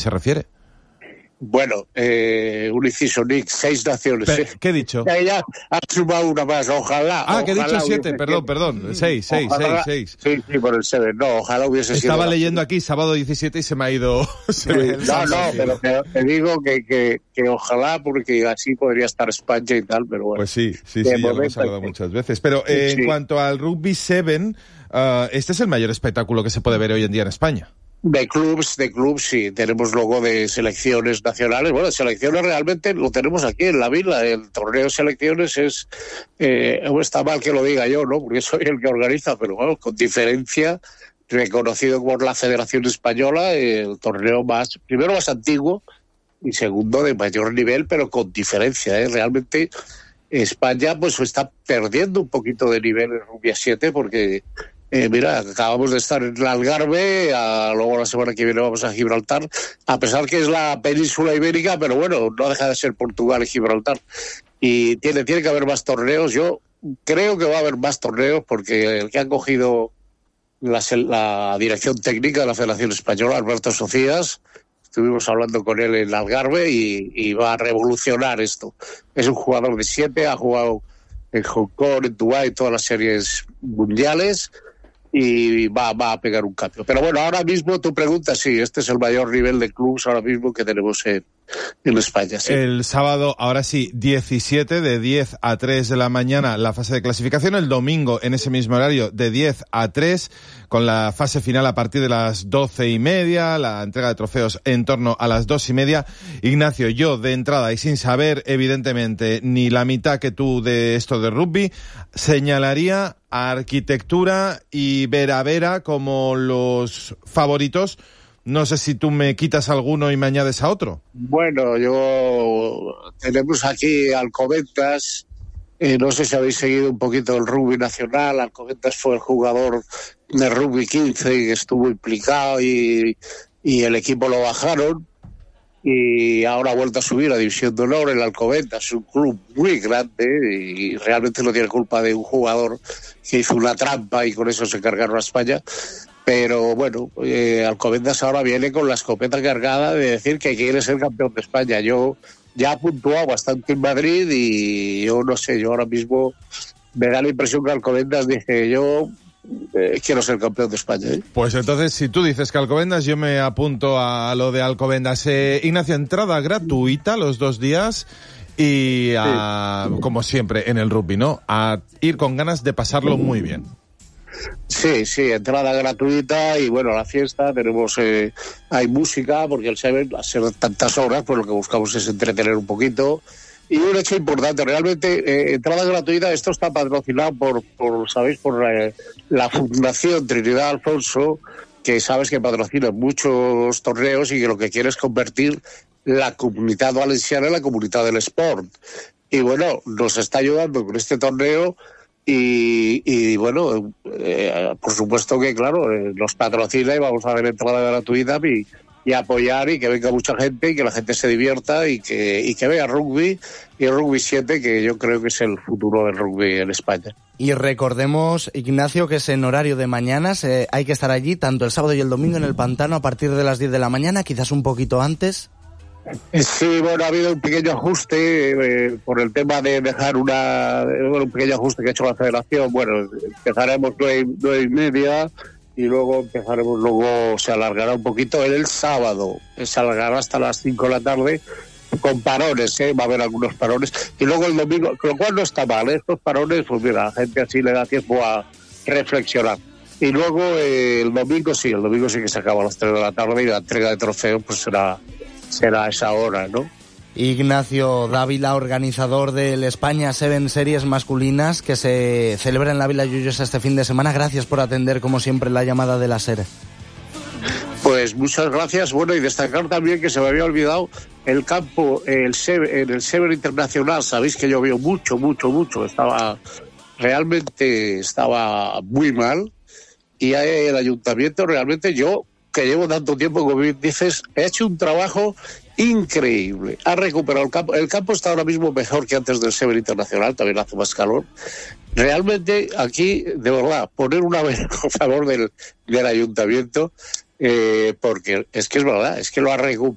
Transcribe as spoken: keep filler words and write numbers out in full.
se refiere. Bueno, eh, un inciso, Nick, seis naciones. Pero, ¿qué he dicho? Ya, ya has sumado una más, ojalá. Ah, que he ojalá dicho siete, hubiese perdón, sido. perdón. Seis, seis, Ojalá, seis, seis. Sí, sí, por el siete. No, ojalá hubiese sido. Estaba leyendo aquí sábado diecisiete y se me ha ido. Se Sí, me ha no, no, pero te, te digo que, que, que ojalá, porque así podría estar España y tal, pero bueno. Pues sí, sí, sí, ya lo hemos hablado muchas veces. Pero eh, sí. en cuanto al rugby siete, uh, este es el mayor espectáculo que se puede ver hoy en día en España. De clubs, de clubs, sí. Tenemos luego de selecciones nacionales. Bueno, selecciones realmente lo tenemos aquí en la vila. El torneo de selecciones es... Eh, está mal que lo diga yo, ¿no? Porque soy el que organiza, pero bueno, con diferencia, reconocido por la Federación Española, el torneo más... Primero más antiguo y segundo de mayor nivel, pero con diferencia, ¿eh? Realmente España pues está perdiendo un poquito de nivel en rugby a siete porque... Eh, mira, acabamos de estar en el Algarve, a, luego la semana que viene vamos a Gibraltar, a pesar que es la península ibérica, pero bueno, no deja de ser Portugal y Gibraltar. Y tiene, tiene que haber más torneos. Yo creo que va a haber más torneos porque el que ha cogido la, la dirección técnica de la Federación Española, Alberto Socias, estuvimos hablando con él en el Algarve y, y va a revolucionar esto. Es un jugador de siete, ha jugado en Hong Kong, en Dubái, todas las series mundiales, y va, va a pegar un cambio. Pero bueno, ahora mismo tu pregunta, sí, este es el mayor nivel de clubs ahora mismo que tenemos en, en España. Sí. El sábado, ahora sí, diecisiete, de diez a tres de la mañana, la fase de clasificación. El domingo, en ese mismo horario, de diez a tres, con la fase final a partir de las doce y media, la entrega de trofeos en torno a las dos y media. Ignacio, yo de entrada y sin saber, evidentemente, ni la mitad que tú de esto de rugby, señalaría a Arquitectura y Vera Vera como los favoritos. No sé si tú me quitas alguno y me añades a otro. Bueno, yo tenemos aquí Alcobendas. Eh, no sé si habéis seguido un poquito el rugby nacional. Alcobendas fue el jugador de rugby quince y estuvo implicado y, y el equipo lo bajaron. Y ahora ha vuelto a subir a División de Honor. El Alcobendas es un club muy grande y realmente no tiene culpa de un jugador que hizo una trampa y con eso se cargaron a España. Pero bueno, eh, Alcobendas ahora viene con la escopeta cargada de decir que quiere ser campeón de España. Yo ya he puntuado bastante en Madrid y yo no sé, yo ahora mismo me da la impresión que Alcobendas dije, yo eh, quiero ser campeón de España. ¿eh? Pues entonces, si tú dices que Alcobendas, yo me apunto a lo de Alcobendas. Eh, Ignacio, entrada gratuita los dos días y a, sí. como siempre en el rugby, ¿no? A ir con ganas de pasarlo muy bien. Sí, sí, entrada gratuita y bueno, la fiesta, tenemos, eh, hay música, porque el Seven, a ser tantas horas, pues lo que buscamos es entretener un poquito. Y un hecho importante, realmente, eh, entrada gratuita, esto está patrocinado por, por sabéis, por eh, la Fundación Trinidad Alfonso, que sabes que patrocina muchos torneos y que lo que quiere es convertir la comunidad valenciana en la comunidad del sport. Y bueno, nos está ayudando con este torneo. Y, y bueno, eh, por supuesto que claro, eh, nos patrocina y vamos a ver entrada gratuita y, y apoyar y que venga mucha gente y que la gente se divierta y que, y que vea rugby y el rugby siete, que yo creo que es el futuro del rugby en España. Y recordemos, Ignacio, que es en horario de mañanas, eh, hay que estar allí tanto el sábado y el domingo en el Pantano a partir de las diez de la mañana, quizás un poquito antes. Sí, bueno, ha habido un pequeño ajuste eh, por el tema de dejar una, bueno, un pequeño ajuste que ha hecho la Federación. Bueno, empezaremos nueve, nueve y media y luego empezaremos, luego se alargará un poquito en el sábado, se alargará hasta las cinco de la tarde con parones, ¿eh? Va a haber algunos parones y luego el domingo, lo cual no está mal, ¿eh? Estos parones, pues mira, a la gente así le da tiempo a reflexionar. Y luego eh, el domingo sí, el domingo sí que se acaba a las tres de la tarde y la entrega de trofeos pues será será esa hora, ¿no? Ignacio Dávila, organizador del España siete Series masculinas que se celebra en la Vila Lloyosa este fin de semana. Gracias por atender, como siempre, la llamada de la SER. Pues muchas gracias. Bueno, y destacar también que se me había olvidado el campo, el Sever, en el Sever Internacional. Sabéis que llovió mucho, mucho, mucho. Estaba, realmente estaba muy mal. Y el ayuntamiento realmente, yo que llevo tanto tiempo, como dices, he hecho un trabajo increíble. Ha recuperado el campo. El campo está ahora mismo mejor que antes del Sever Internacional, también hace más calor. Realmente aquí, de verdad, poner una vez a favor del, del ayuntamiento, eh, porque es que es verdad, es que lo ha recuperado.